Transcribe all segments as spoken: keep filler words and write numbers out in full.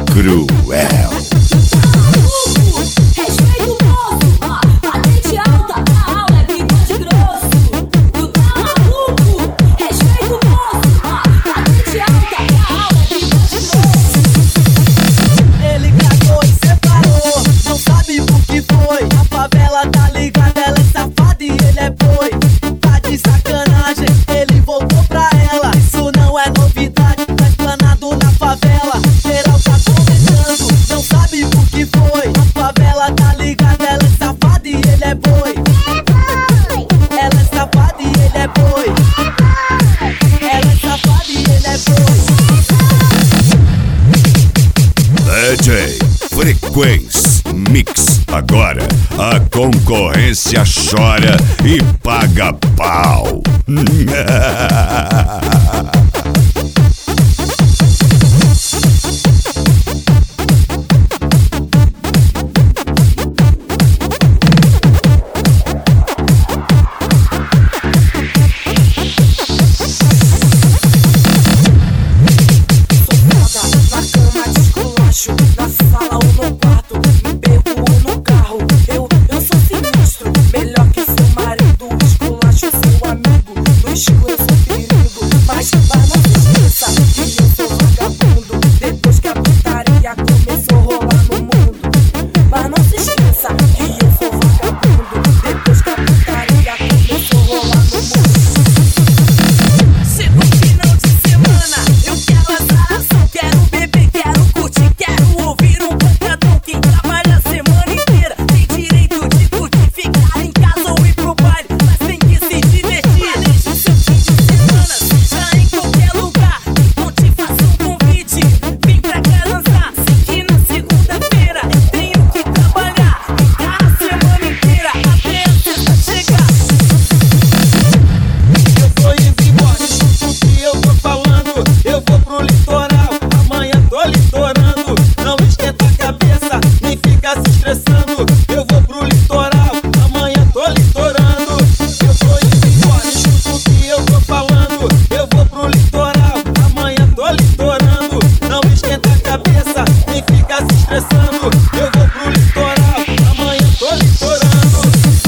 Cruel. D J Frequência Mix. Agora a concorrência chora e paga pau. Na sala ou no quarto, me perco ou no carro. Eu, eu sou sinistro, melhor que seu marido. Esculacho seu amigo, no estilo eu sou perigo. Mas, mas não se esqueça que eu sou vagabundo. Depois que a putaria começou a rolar no mundo. Mas não se esqueça que eu sou vagabundo. Depois que a putaria começou a rolar no mundo. Chegou o final de semana, eu quero azaração, quero beber, quero curtir, quero ouvir um pancadão. Quem trabalha a semana inteira tem direito de curtir, ficar em casa ou ir pro baile, mas tem que se divertir. Planeje seu fim de semana, seja em qualquer lugar. Então te faço um convite, vem pra cá dançar. Sei que na segunda-feira eu tenho que trabalhar, ficar a semana inteira até a sexta chegar. Eu tô indo embora, escuta o que eu tô falando. Eu vou pro litoral, amanhã tô litorando. Não esquenta a cabeça, nem fica se estressando. Eu vou pro litoral, amanhã tô litorando. Eu tô indo embora, escuta o que eu tô falando. Eu vou pro litoral, amanhã tô litorando. Não esquenta a cabeça, nem fica se estressando. Eu vou pro litoral, amanhã tô litorando.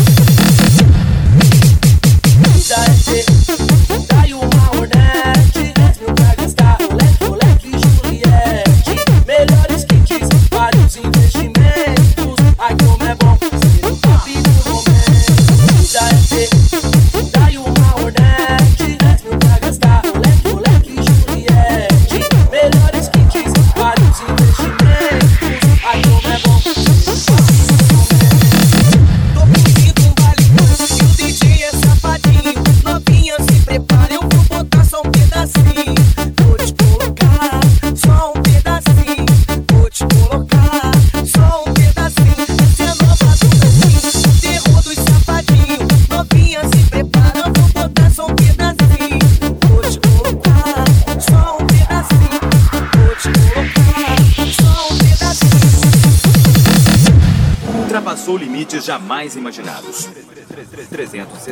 Já é ter, dá-lhe uma Hornet, dez mil pra gastar, moleque, moleque, Juliette. Melhores kits, vários investimentos, ai como é bom ser o top do momento. Já é ter, dá-lhe uma Hornet, dez mil pra gastar, moleque, moleque, Juliette. Melhores kits, vários investimentos, ai como é bom ser o top do momento. Tô pedindo um vale tudo e o D J é safadinho. Novinha, se prepara, eu vou botar só um pedacinho. Vou te colocar só um pedacinho. Vou te colocar só um pedacinho. Essa é a nova do Brasil, o terror dos safadinhos. Novinha, se prepara, eu vou botar só um pedacinho. Vou te colocar só um pedacinho. Vou te colocar só um pedacinho. Ultrapassou limites jamais imaginados. trezentos